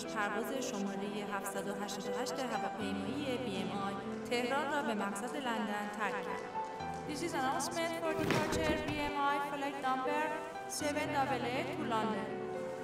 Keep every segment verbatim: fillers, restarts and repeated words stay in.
پیش پرواز شماره هفتصد و هشتاد و هشت هواپیمایی بی ام آی تهران را به مقصد لندن ترک کرد. This is an announcement for departure بی ام آی flight number seven eight eight to London.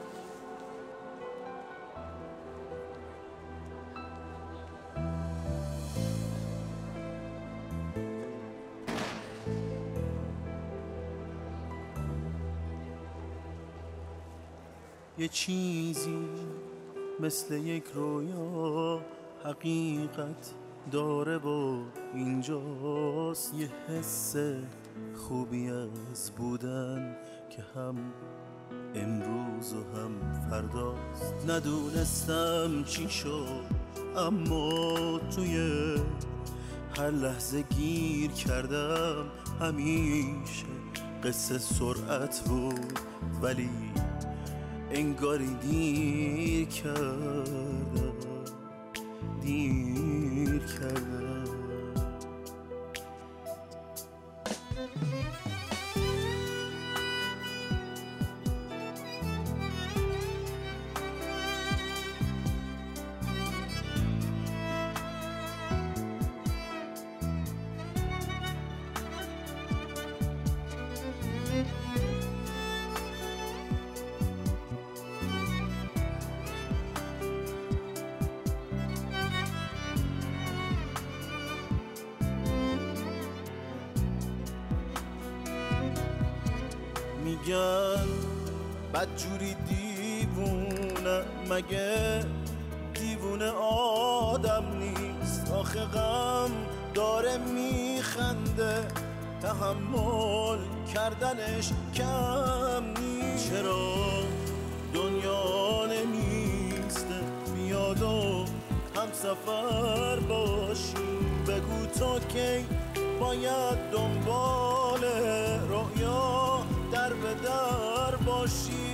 یه چیزی مثل یک رویا حقیقت داره و اینجاست، یه حس خوبی از بودن که هم امروز و هم فرداست. ندونستم چی شد اما توی هر لحظه گیر کردم، همیشه قصه سرعت بود ولی انگاری دیر کردم دیر کردم میگن بدجوری دیوونه، مگه دیوونه آدم نیست؟ آخه غم داره میخنده، تحمل کردنش کم نیست. چرا دنیا نمیسته بیاد و هم سفر باشیم؟ بگو تو کی باید دنبال رؤیا در به در باشی.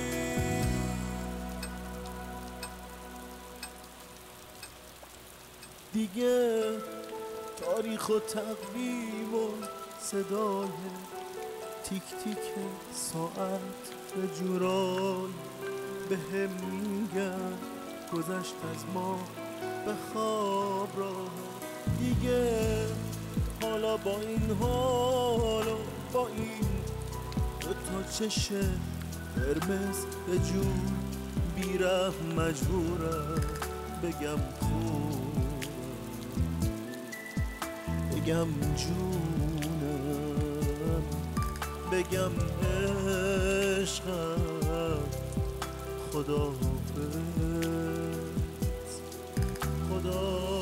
دیگه تاریخ و تقویم و صدای تیک تیک ساعت به جورای به هم میگن گذشت از ما به خواب راه. دیگه حالا با این حال و با این دوتا چشه قرمز به جون بیرحم مجبورم بگم خوب، بگم جونم، بگم عشقم. خداحافظ خدا